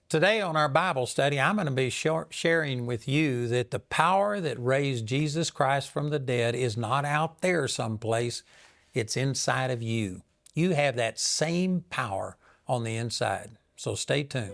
Today on our Bible study, I'm going to be sharing with you that the power that raised Jesus Christ from the dead is not out there someplace, it's inside of you. You have that same power on the inside. So stay tuned.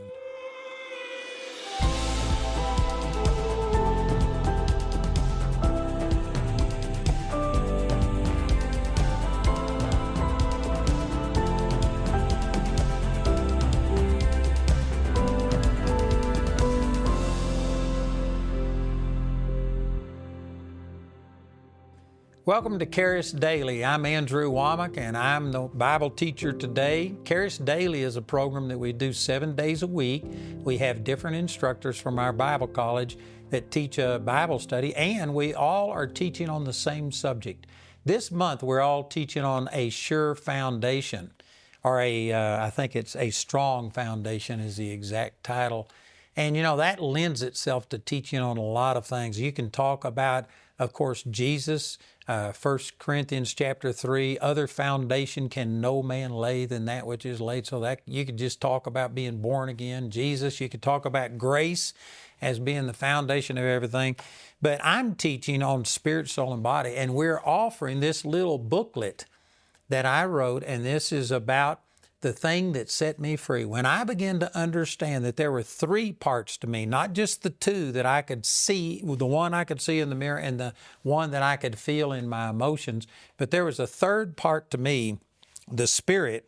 Welcome to Charis Daily. I'm Andrew Womack, and I'm the Bible teacher today. Charis Daily is a program that we do 7 days a week. We have different instructors from our Bible college that teach a Bible study, and we all are teaching on the same subject. This month, we're all teaching on a sure foundation, or I think it's a strong foundation is the exact title. And that lends itself to teaching on a lot of things. You can talk about, of course, Jesus, 1 Corinthians chapter 3, other foundation can no man lay than that which is laid. So that you could just talk about being born again. Jesus, you could talk about grace as being the foundation of everything. But I'm teaching on spirit, soul, and body, and we're offering this little booklet that I wrote, and this is about the thing that set me free. When I began to understand that there were three parts to me, not just the two that I could see, the one I could see in the mirror and the one that I could feel in my emotions, but there was a third part to me, the spirit,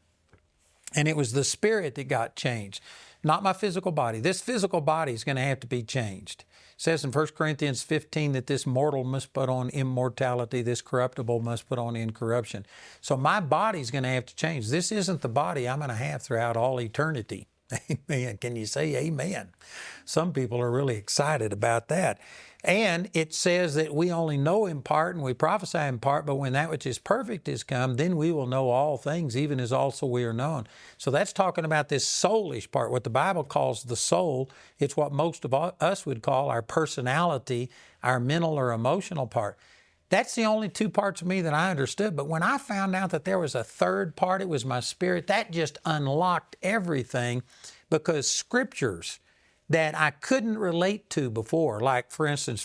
and it was the spirit that got changed, not my physical body. This physical body is going to have to be changed. It says in 1 Corinthians 15 that this mortal must put on immortality, this corruptible must put on incorruption. So my body's going to have to change. This isn't the body I'm going to have throughout all eternity. Amen. Can you say amen? Some people are really excited about that. And it says that we only know in part and we prophesy in part, but when that which is perfect is come, then we will know all things, even as also we are known. So that's talking about this soulish part, what the Bible calls the soul. It's what most of us would call our personality, our mental or emotional part. That's the only two parts of me that I understood. But when I found out that there was a third part, it was my spirit, that just unlocked everything, because scriptures that I couldn't relate to before, like, for instance,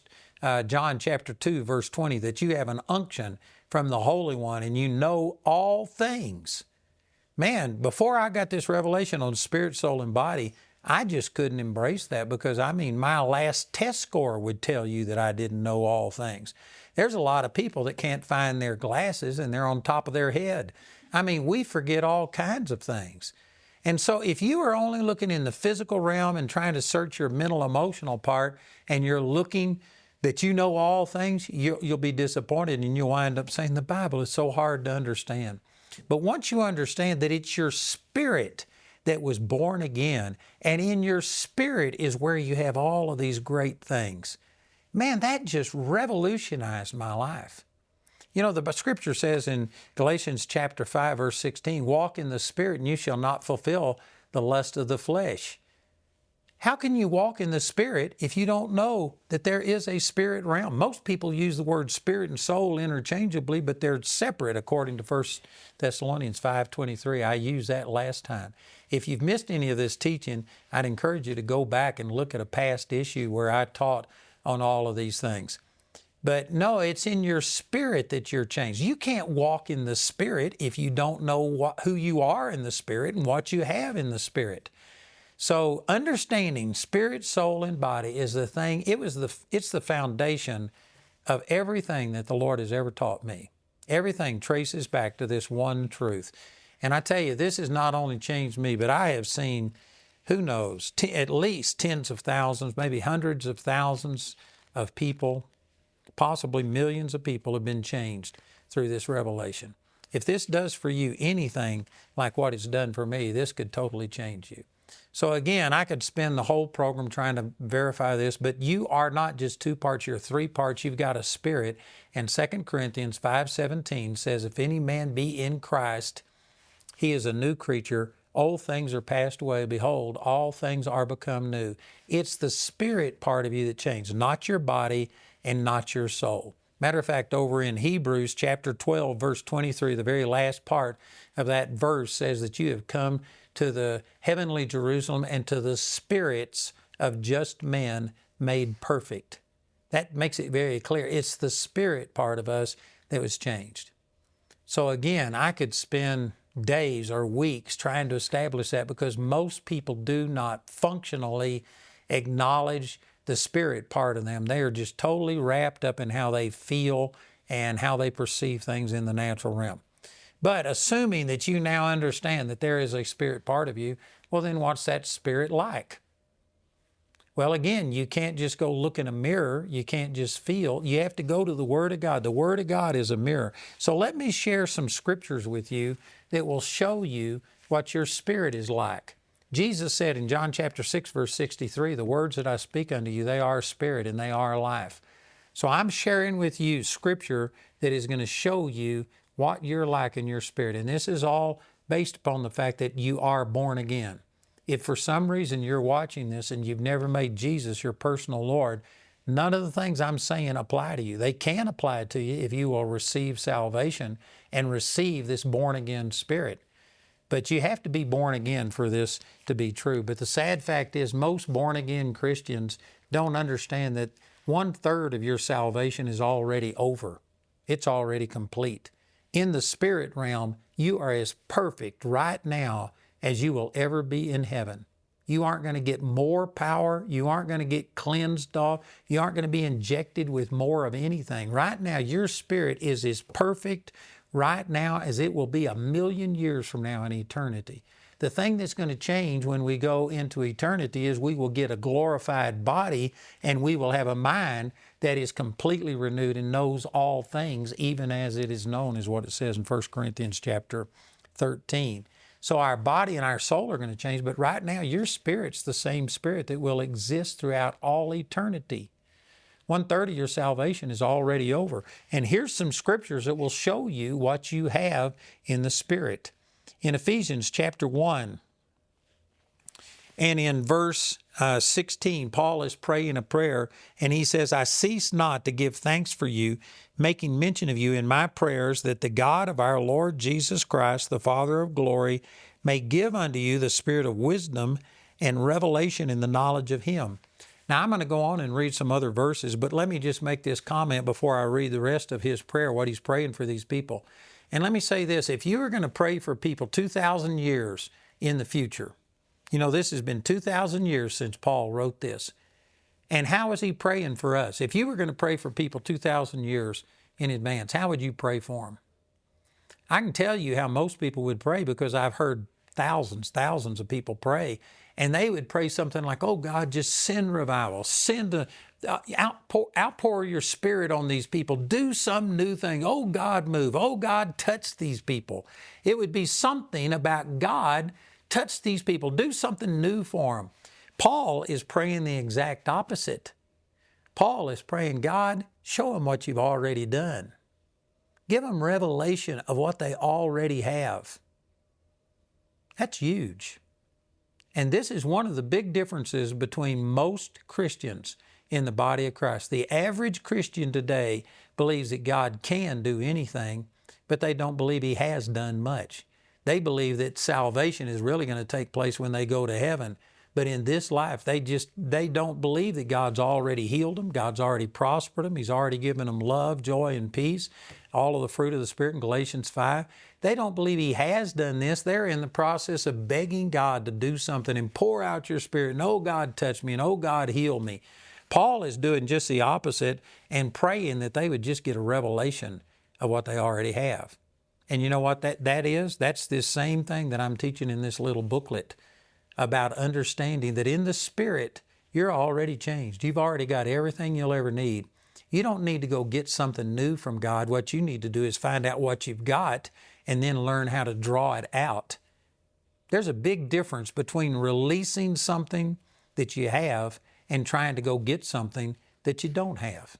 1 John chapter 2, verse 20, that you have an unction from the Holy One and you know all things. Man, before I got this revelation on spirit, soul, and body, I just couldn't embrace that, because, my last test score would tell you that I didn't know all things. There's a lot of people that can't find their glasses and they're on top of their head. We forget all kinds of things. And so if you are only looking in the physical realm and trying to search your mental, emotional part, and you're looking that you know all things, you'll be disappointed, and you'll wind up saying the Bible is so hard to understand. But once you understand that it's your spirit that was born again, and in your spirit is where you have all of these great things, man, that just revolutionized my life. The scripture says in Galatians chapter 5, verse 16, walk in the Spirit and you shall not fulfill the lust of the flesh. How can you walk in the Spirit if you don't know that there is a spirit realm? Most people use the word spirit and soul interchangeably, but they're separate according to 1 Thessalonians 5:23. I used that last time. If you've missed any of this teaching, I'd encourage you to go back and look at a past issue where I taught on all of these things. But no, it's in your spirit that you're changed. You can't walk in the Spirit if you don't know who you are in the Spirit and what you have in the Spirit. So understanding spirit, soul, and body is the thing. It's the foundation of everything that the Lord has ever taught me. Everything traces back to this one truth. And I tell you, this has not only changed me, but I have seen, who knows, at least tens of thousands, maybe hundreds of thousands of people, possibly millions of people have been changed through this revelation. If this does for you anything like what it's done for me, this could totally change you. So again, I could spend the whole program trying to verify this, but you are not just two parts, you're three parts. You've got a spirit. And 2 Corinthians 5:17 says, if any man be in Christ, he is a new creature. Old things are passed away. Behold, all things are become new. It's the spirit part of you that changed, not your body and not your soul. Matter of fact, over in Hebrews chapter 12, verse 23, the very last part of that verse says that you have come to the heavenly Jerusalem, and to the spirits of just men made perfect. That makes it very clear. It's the spirit part of us that was changed. So again, I could spend days or weeks trying to establish that, because most people do not functionally acknowledge the spirit part of them. They are just totally wrapped up in how they feel and how they perceive things in the natural realm. But assuming that you now understand that there is a spirit part of you, well, then what's that spirit like? Well, again, you can't just go look in a mirror. You can't just feel. You have to go to the Word of God. The Word of God is a mirror. So let me share some scriptures with you that will show you what your spirit is like. Jesus said in John chapter 6, verse 63, the words that I speak unto you, they are spirit and they are life. So I'm sharing with you scripture that is going to show you what you're like in your spirit. And this is all based upon the fact that you are born again. If for some reason you're watching this and you've never made Jesus your personal Lord, none of the things I'm saying apply to you. They can apply to you if you will receive salvation and receive this born again spirit. But you have to be born again for this to be true. But the sad fact is most born again Christians don't understand that 1/3 of your salvation is already over. It's already complete. In the spirit realm, you are as perfect right now as you will ever be in heaven. You aren't going to get more power. You aren't going to get cleansed off. You aren't going to be injected with more of anything. Right now, your spirit is as perfect right now as it will be 1,000,000 years from now in eternity. The thing that's going to change when we go into eternity is we will get a glorified body, and we will have a mind that is completely renewed and knows all things, even as it is known, is what it says in 1 Corinthians chapter 13. So our body and our soul are going to change, but right now your spirit's the same spirit that will exist throughout all eternity. 1/3 of your salvation is already over. And here's some scriptures that will show you what you have in the spirit. In Ephesians chapter 1 and in verse 16, Paul is praying a prayer, and he says, I cease not to give thanks for you, making mention of you in my prayers, that the God of our Lord Jesus Christ, the Father of glory, may give unto you the spirit of wisdom and revelation in the knowledge of Him. Now, I'm going to go on and read some other verses, but let me just make this comment before I read the rest of his prayer, what he's praying for these people. And let me say this, if you are going to pray for people 2,000 years in the future, you know, this has been 2,000 years since Paul wrote this. And how is he praying for us? If you were going to pray for people 2,000 years in advance, how would you pray for them? I can tell you how most people would pray, because I've heard thousands of people pray. And they would pray something like, oh God, just send revival, outpour your spirit on these people, do some new thing. Oh God, move. Oh God, touch these people. It would be something about God, touch these people, do something new for them. Paul is praying the exact opposite. Paul is praying, God, show them what you've already done. Give them revelation of what they already have. That's huge. And this is one of the big differences between most Christians in the body of Christ. The average Christian today believes that God can do anything, but they don't believe He has done much. They believe that salvation is really going to take place when they go to heaven. But in this life, they don't believe that God's already healed them. God's already prospered them. He's already given them love, joy, and peace, all of the fruit of the Spirit in Galatians 5. They don't believe He has done this. They're in the process of begging God to do something and pour out your Spirit. And, oh, God, touch me. And, oh, God, heal me. Paul is doing just the opposite and praying that they would just get a revelation of what they already have. And you know what that is? That's this same thing that I'm teaching in this little booklet about understanding that in the Spirit, you're already changed. You've already got everything you'll ever need. You don't need to go get something new from God. What you need to do is find out what you've got and then learn how to draw it out. There's a big difference between releasing something that you have and trying to go get something that you don't have.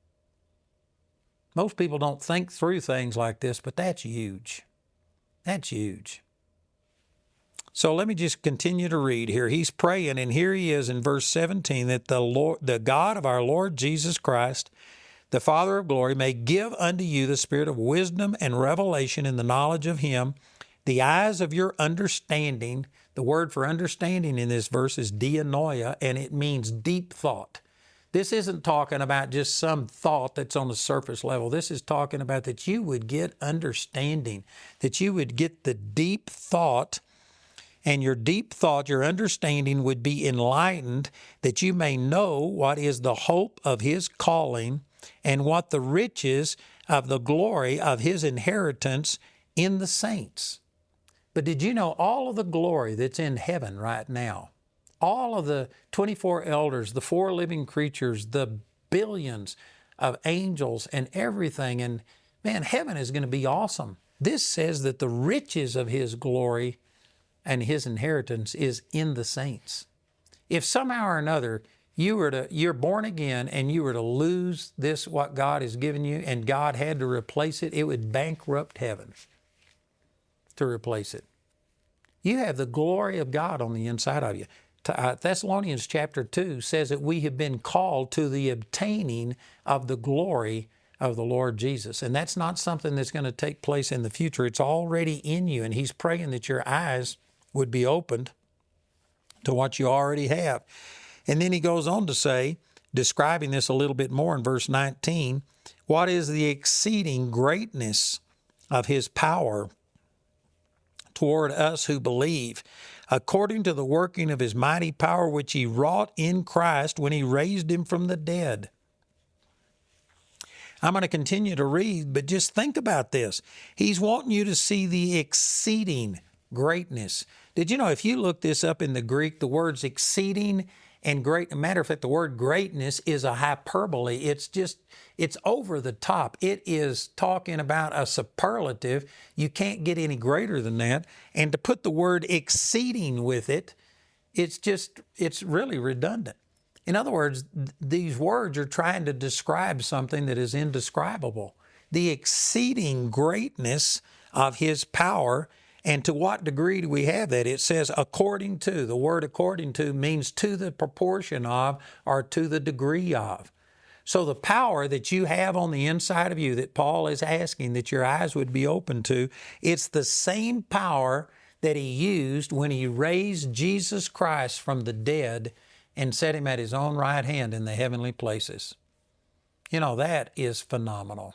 Most people don't think through things like this, but that's huge. That's huge. So let me just continue to read here. He's praying, and here he is in verse 17, that the God of our Lord Jesus Christ, the Father of glory, may give unto you the spirit of wisdom and revelation in the knowledge of Him, the eyes of your understanding, The word for understanding in this verse is dianoia, and it means deep thought. This isn't talking about just some thought that's on the surface level. This is talking about that you would get understanding, that you would get the deep thought, and your deep thought, your understanding would be enlightened, that you may know what is the hope of His calling and what the riches of the glory of His inheritance in the saints. But did you know all of the glory that's in heaven right now? All of the 24 elders, the 4 living creatures, the billions of angels and everything. And man, heaven is going to be awesome. This says that the riches of His glory and His inheritance is in the saints. If somehow or another you're born again and you were to lose this, what God has given you, and God had to replace it, it would bankrupt heaven to replace it. You have the glory of God on the inside of you. Thessalonians chapter 2 says that we have been called to the obtaining of the glory of the Lord Jesus. And that's not something that's going to take place in the future. It's already in you, and He's praying that your eyes would be opened to what you already have. And then he goes on to say, describing this a little bit more in verse 19, what is the exceeding greatness of His power toward us who believe, according to the working of His mighty power, which He wrought in Christ when He raised Him from the dead. I'm going to continue to read, but just think about this. He's wanting you to see the exceeding greatness. Did you know, if you look this up in the Greek, the words exceeding and great, matter of fact, the word greatness is a hyperbole. It's over the top. It is talking about a superlative. You can't get any greater than that. And to put the word exceeding with it, it's really redundant. In other words, these words are trying to describe something that is indescribable. The exceeding greatness of His power. And to what degree do we have that? It says according to. The word according to means to the proportion of or to the degree of. So the power that you have on the inside of you that Paul is asking that your eyes would be open to, it's the same power that He used when He raised Jesus Christ from the dead and set Him at His own right hand in the heavenly places. You know, that is phenomenal.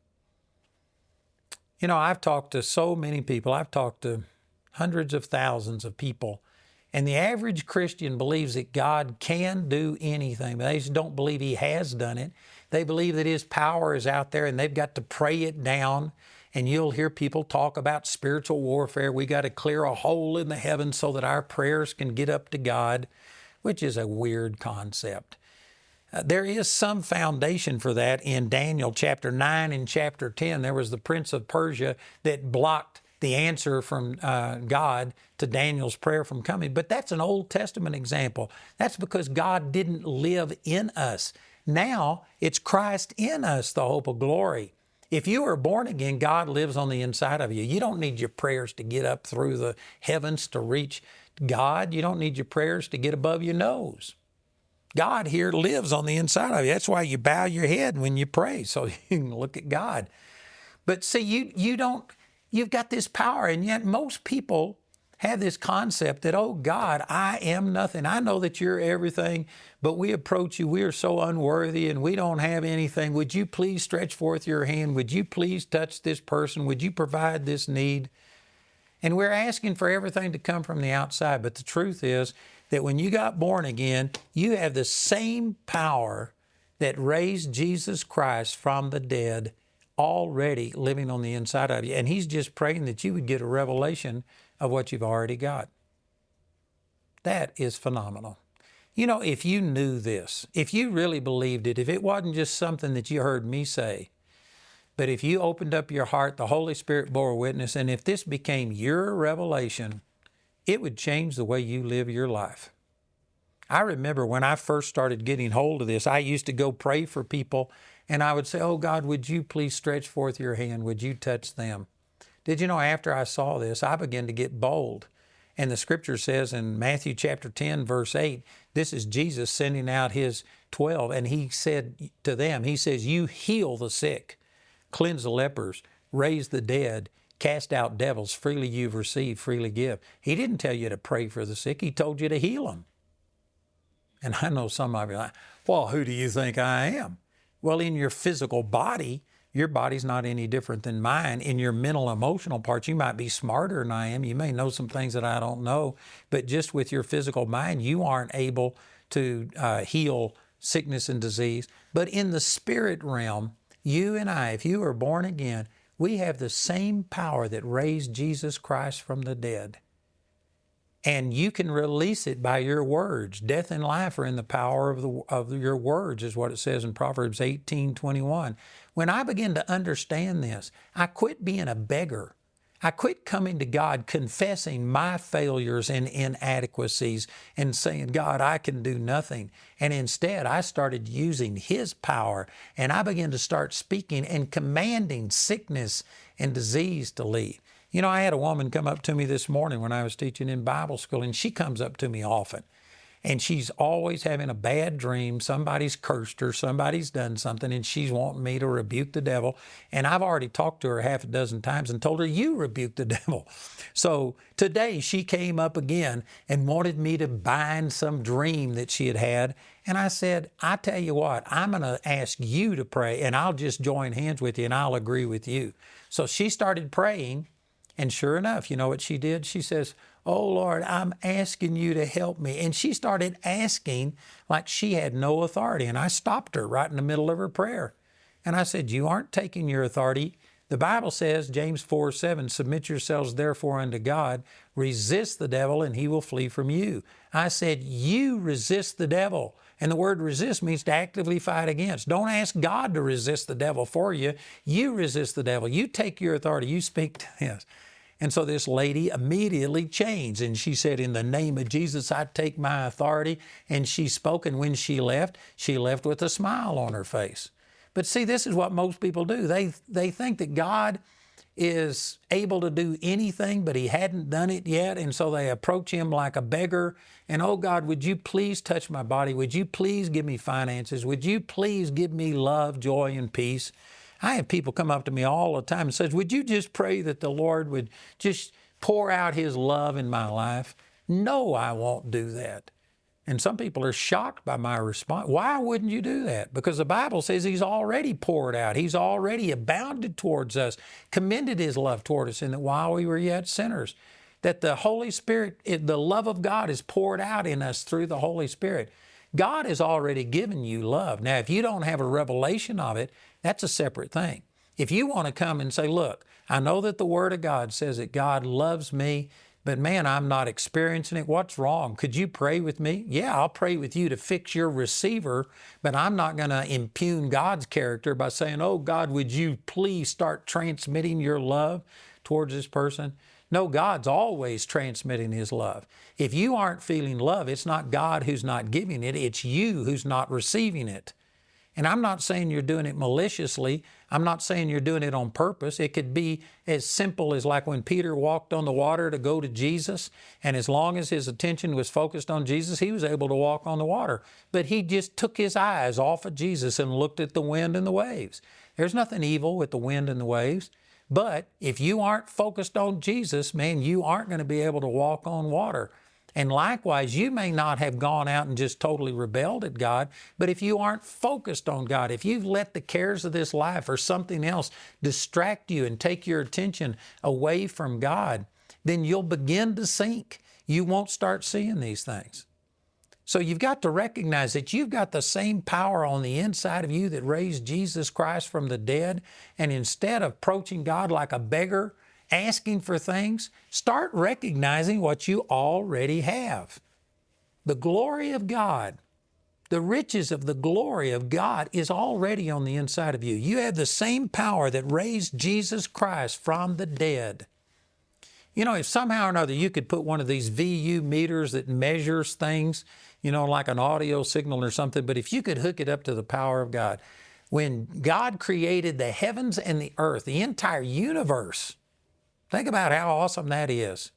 You know, I've talked to so many people. I've talked to hundreds of thousands of people, and the average Christian believes that God can do anything, but they just don't believe He has done it. They believe that His power is out there, and they've got to pray it down. And you'll hear people talk about spiritual warfare. We got to clear a hole in the heavens so that our prayers can get up to God, which is a weird concept. There is some foundation for that in Daniel chapter 9 and chapter 10. There was the prince of Persia that blocked the answer from God to Daniel's prayer from coming. But that's an Old Testament example. That's because God didn't live in us. Now it's Christ in us, the hope of glory. If you are born again, God lives on the inside of you. You don't need your prayers to get up through the heavens to reach God. You don't need your prayers to get above your nose. God here lives on the inside of you. That's why you bow your head when you pray, so you can look at God. But see, you've got this power, and yet most people have this concept that, oh God, I am nothing. I know that you're everything, but we approach you, we are so unworthy and we don't have anything. Would you please stretch forth your hand? Would you please touch this person? Would you provide this need? And we're asking for everything to come from the outside, but the truth is that when you got born again, you have the same power that raised Jesus Christ from the dead already living on the inside of you. And He's just praying that you would get a revelation of what you've already got. That is phenomenal. You know, if you knew this, if you really believed it, if it wasn't just something that you heard me say, but if you opened up your heart, the Holy Spirit bore witness, and if this became your revelation, it would change the way you live your life. I remember when I first started getting hold of this, I used to go pray for people, and I would say, oh God, would you please stretch forth your hand? Would you touch them? Did you know after I saw this, I began to get bold. And the scripture says in Matthew chapter 10, verse 8, this is Jesus sending out His 12, and He said to them, He says, you heal the sick, cleanse the lepers, raise the dead, Cast out devils, freely you've received, freely give. He didn't tell you to pray for the sick. He told you to heal them. And I know some of you are like, well, who do you think I am? Well, in your physical body, your body's not any different than mine. In your mental, emotional parts, you might be smarter than I am. You may know some things that I don't know. But just with your physical mind, you aren't able to heal sickness and disease. But in the spirit realm, you and I, if you are born again, we have the same power that raised Jesus Christ from the dead. And you can release it by your words. Death and life are in the power of your words, is what it says in Proverbs 18:21. When I began to understand this, I quit being a beggar. I quit coming to God confessing my failures and inadequacies and saying, God, I can do nothing. And instead, I started using His power, and I began to start speaking and commanding sickness and disease to leave. You know, I had a woman come up to me this morning when I was teaching in Bible school, and she comes up to me often. And she's always having a bad dream. Somebody's cursed her, somebody's done something, and she's wanting me to rebuke the devil. And I've already talked to her half a dozen times and told her, you rebuke the devil. So today she came up again and wanted me to bind some dream that she had had. And I said, I tell you what, I'm going to ask you to pray, and I'll just join hands with you, and I'll agree with you. So she started praying, and sure enough, you know what she did? She says, oh, Lord, I'm asking you to help me. And she started asking like she had no authority. And I stopped her right in the middle of her prayer. And I said, you aren't taking your authority. The Bible says, James 4:7, submit yourselves therefore unto God, resist the devil, and he will flee from you. I said, you resist the devil. And the word resist means to actively fight against. Don't ask God to resist the devil for you. You resist the devil. You take your authority. You speak to this. And so this lady immediately changed, and she said, in the name of Jesus, I take my authority. And she spoke, and when she left with a smile on her face. But see, this is what most people do. They think that God is able to do anything, but He hadn't done it yet, and so they approach Him like a beggar. And, oh God, would you please touch my body? Would you please give me finances? Would you please give me love, joy, and peace? I have people come up to me all the time and says, would you just pray that the Lord would just pour out His love in my life? No, I won't do that. And some people are shocked by my response. Why wouldn't you do that? Because the Bible says He's already poured out. He's already abounded towards us, commended His love toward us, and that while we were yet sinners, that the Holy Spirit, the love of God is poured out in us through the Holy Spirit. God has already given you love. Now, if you don't have a revelation of it, that's a separate thing. If you want to come and say, look, I know that the Word of God says that God loves me, but man, I'm not experiencing it. What's wrong? Could you pray with me? Yeah, I'll pray with you to fix your receiver, but I'm not going to impugn God's character by saying, oh God, would you please start transmitting your love towards this person? No, God's always transmitting His love. If you aren't feeling love, it's not God who's not giving it, it's you who's not receiving it. And I'm not saying you're doing it maliciously. I'm not saying you're doing it on purpose. It could be as simple as like when Peter walked on the water to go to Jesus, and as long as his attention was focused on Jesus, he was able to walk on the water. But he just took his eyes off of Jesus and looked at the wind and the waves. There's nothing evil with the wind and the waves. But if you aren't focused on Jesus, man, you aren't going to be able to walk on water. And likewise, you may not have gone out and just totally rebelled at God, but if you aren't focused on God, if you've let the cares of this life or something else distract you and take your attention away from God, then you'll begin to sink. You won't start seeing these things. So you've got to recognize that you've got the same power on the inside of you that raised Jesus Christ from the dead, and instead of approaching God like a beggar, asking for things, start recognizing what you already have. The glory of God, the riches of the glory of God is already on the inside of you. You have the same power that raised Jesus Christ from the dead. You know, if somehow or another you could put one of these VU meters that measures things, you know, like an audio signal or something, but if you could hook it up to the power of God, when God created the heavens and the earth, the entire universe, think about how awesome that is.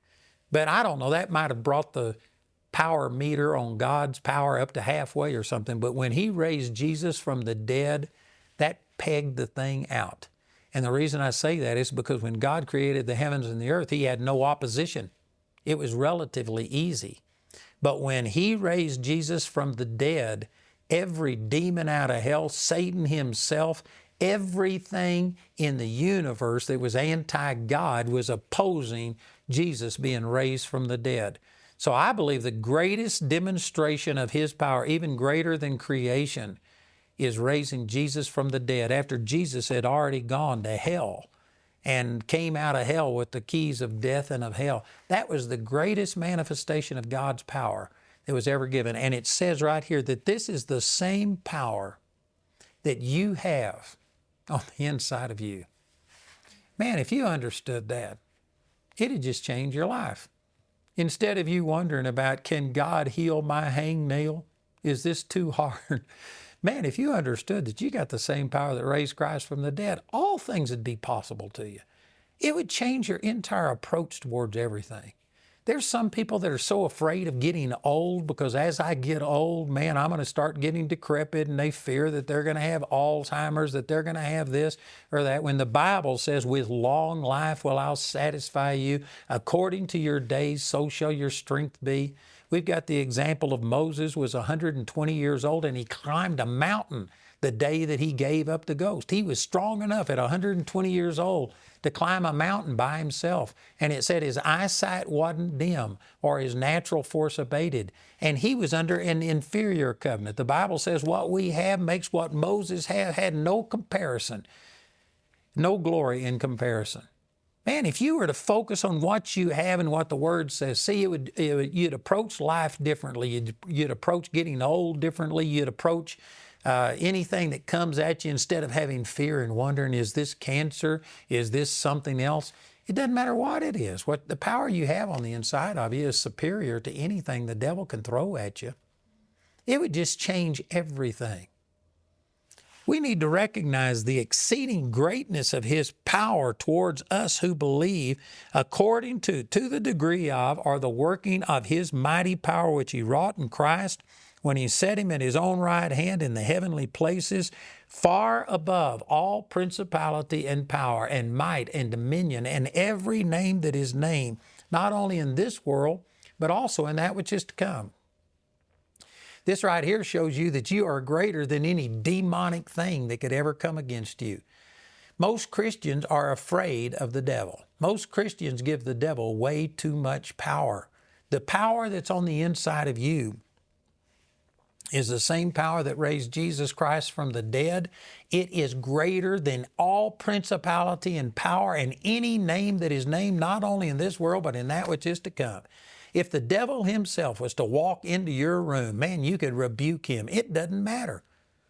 But I don't know, that might have brought the power meter on God's power up to halfway or something. But when He raised Jesus from the dead, that pegged the thing out. And the reason I say that is because when God created the heavens and the earth, He had no opposition. It was relatively easy. But when He raised Jesus from the dead, every demon out of hell, Satan himself, everything in the universe that was anti-God was opposing Jesus being raised from the dead. So I believe the greatest demonstration of His power, even greater than creation, is raising Jesus from the dead after Jesus had already gone to hell and came out of hell with the keys of death and of hell. That was the greatest manifestation of God's power that was ever given. And it says right here that this is the same power that you have on the inside of you. Man, if you understood that, it'd just change your life. Instead of you wondering about, can God heal my hangnail? Is this too hard? Man, if you understood that you got the same power that raised Christ from the dead, all things would be possible to you. It would change your entire approach towards everything. There's some people that are so afraid of getting old because as I get old, man, I'm going to start getting decrepit, and they fear that they're going to have Alzheimer's, that they're going to have this or that. When the Bible says, with long life will I satisfy you, according to your days, so shall your strength be. We've got the example of Moses was 120 years old, and he climbed a mountain the day that he gave up the ghost. He was strong enough at 120 years old to climb a mountain by himself. And it said his eyesight wasn't dim or his natural force abated. And he was under an inferior covenant. The Bible says what we have makes what Moses had no comparison, no glory in comparison. Man, if you were to focus on what you have and what the Word says, see, you'd approach life differently. You'd approach getting old differently. You'd approach anything that comes at you instead of having fear and wondering, is this cancer? Is this something else? It doesn't matter what it is. What the power you have on the inside of you is superior to anything the devil can throw at you. It would just change everything. We need to recognize the exceeding greatness of His power towards us who believe, according to the degree of, or the working of His mighty power which He wrought in Christ when He set Him at His own right hand in the heavenly places, far above all principality and power and might and dominion and every name that is named, not only in this world, but also in that which is to come. This right here shows you that you are greater than any demonic thing that could ever come against you. Most Christians are afraid of the devil. Most Christians give the devil way too much power. The power that's on the inside of you is the same power that raised Jesus Christ from the dead. It is greater than all principality and power and any name that is named, not only in this world, but in that which is to come. If the devil himself was to walk into your room, man, you could rebuke him. It doesn't matter.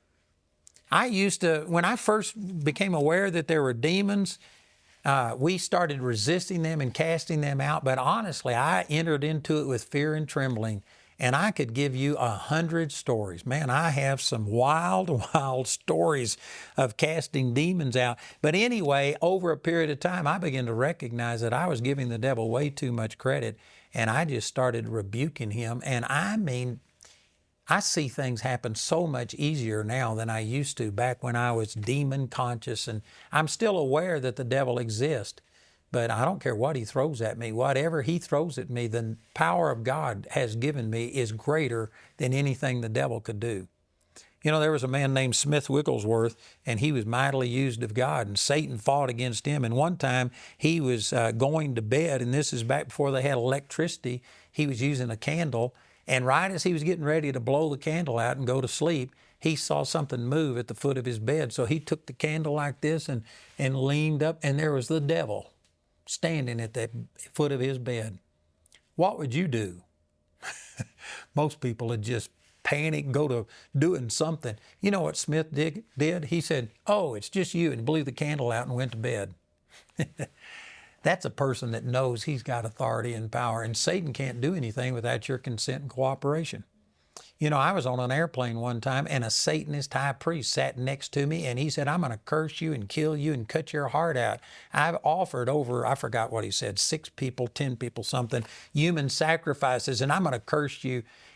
When I first became aware that there were demons, we started resisting them and casting them out. But honestly, I entered into it with fear and trembling. And I could give you 100 stories. Man, I have some wild, wild stories of casting demons out. But anyway, over a period of time, I began to recognize that I was giving the devil way too much credit. And I just started rebuking him. And I mean, I see things happen so much easier now than I used to back when I was demon conscious. And I'm still aware that the devil exists. But I don't care what he throws at me. Whatever he throws at me, the power of God has given me is greater than anything the devil could do. You know, there was a man named Smith Wigglesworth, and he was mightily used of God, and Satan fought against him. And one time he was going to bed, and this is back before they had electricity. He was using a candle, and right as he was getting ready to blow the candle out and go to sleep, he saw something move at the foot of his bed. So he took the candle like this and leaned up, and there was the devil standing at the foot of his bed. What would you do? Most people would just panic, go to doing something. You know what Smith did? He said, "Oh, it's just you," and blew the candle out and went to bed. That's a person that knows he's got authority and power, and Satan can't do anything without your consent and cooperation. You know, I was on an airplane one time, and a Satanist high priest sat next to me, and he said, "I'm going to curse you and kill you and cut your heart out." I've offered over, I forgot what he said, 6 people, 10 people, something, human sacrifices, and I'm going to curse you.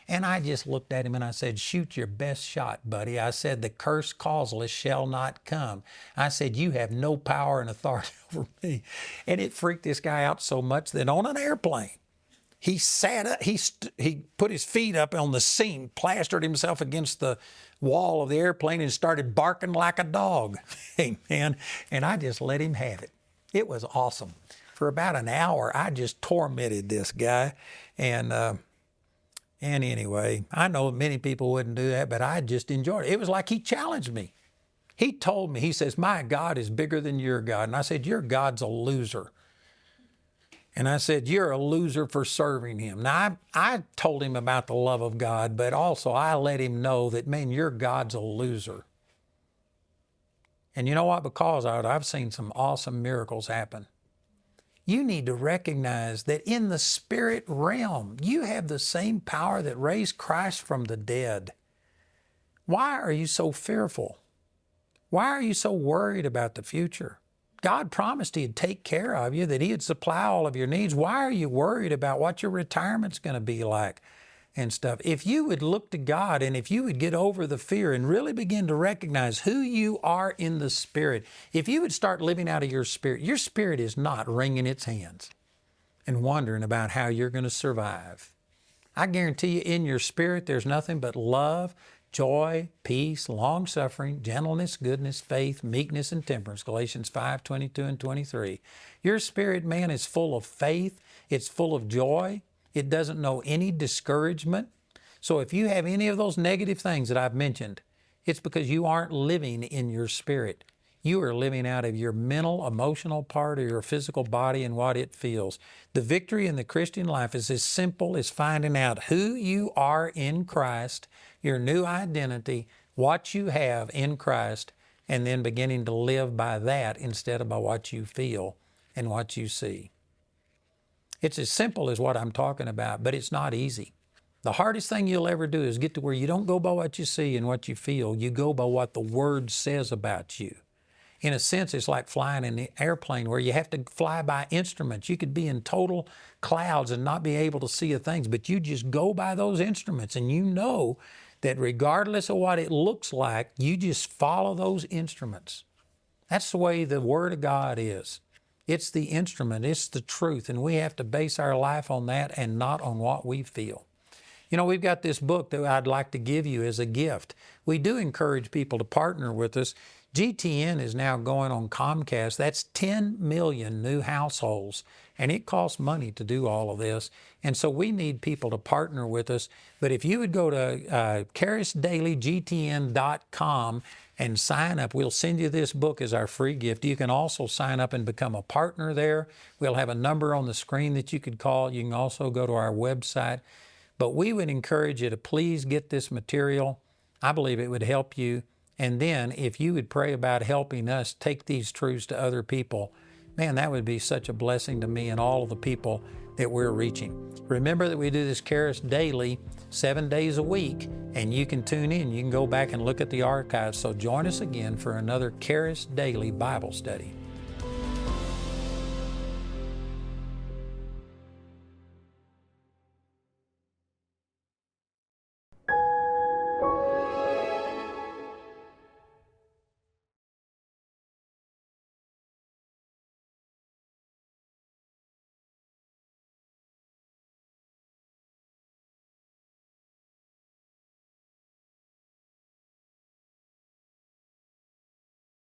And I just looked at him and I said, shoot your best shot, buddy. I said, the curse causeless shall not come. I said, you have no power and authority over me. And it freaked this guy out so much that on an airplane, he sat up, he put his feet up on the seat, plastered himself against the wall of the airplane and started barking like a dog. Amen. And I just let him have it. It was awesome. For about an hour, I just tormented this guy. And anyway, I know many people wouldn't do that, but I just enjoyed it. It was like he challenged me. He told me, he says, my God is bigger than your God. And I said, your God's a loser. And I said, you're a loser for serving him. Now, I told him about the love of God, but also I let him know that, man, your God's a loser. And you know what? Because of it, I've seen some awesome miracles happen. You need to recognize that in the spirit realm, you have the same power that raised Christ from the dead. Why are you so fearful? Why are you so worried about the future? God promised He'd take care of you, that He'd supply all of your needs. Why are you worried about what your retirement's going to be like and stuff? If you would look to God and if you would get over the fear and really begin to recognize who you are in the Spirit, if you would start living out of your spirit is not wringing its hands and wondering about how you're going to survive. I guarantee you in your spirit there's nothing but love, joy, peace, long-suffering, gentleness, goodness, faith, meekness, and temperance, Galatians 5:22 and 23. Your spirit, man, is full of faith. It's full of joy. It doesn't know any discouragement. So if you have any of those negative things that I've mentioned, it's because you aren't living in your spirit. You are living out of your mental, emotional part of your physical body and what it feels. The victory in the Christian life is as simple as finding out who you are in Christ, your new identity, what you have in Christ, and then beginning to live by that instead of by what you feel and what you see. It's as simple as what I'm talking about, but it's not easy. The hardest thing you'll ever do is get to where you don't go by what you see and what you feel. You go by what the Word says about you. In a sense, it's like flying in an airplane where you have to fly by instruments. You could be in total clouds and not be able to see things, but you just go by those instruments, and you know that regardless of what it looks like, you just follow those instruments. That's the way the Word of God is. It's the instrument, it's the truth, and we have to base our life on that and not on what we feel. You know, we've got this book that I'd like to give you as a gift. We do encourage people to partner with us. GTN is now going on Comcast. That's 10 million new households, and it costs money to do all of this. And so we need people to partner with us. But if you would go to CharisDailyGTN.com and sign up, we'll send you this book as our free gift. You can also sign up and become a partner there. We'll have a number on the screen that you could call. You can also go to our website. But we would encourage you to please get this material. I believe it would help you. And then if you would pray about helping us take these truths to other people, man, that would be such a blessing to me and all of the people that we're reaching. Remember that we do this Charis Daily 7 days a week, and you can tune in. You can go back and look at the archives. So join us again for another Charis Daily Bible study.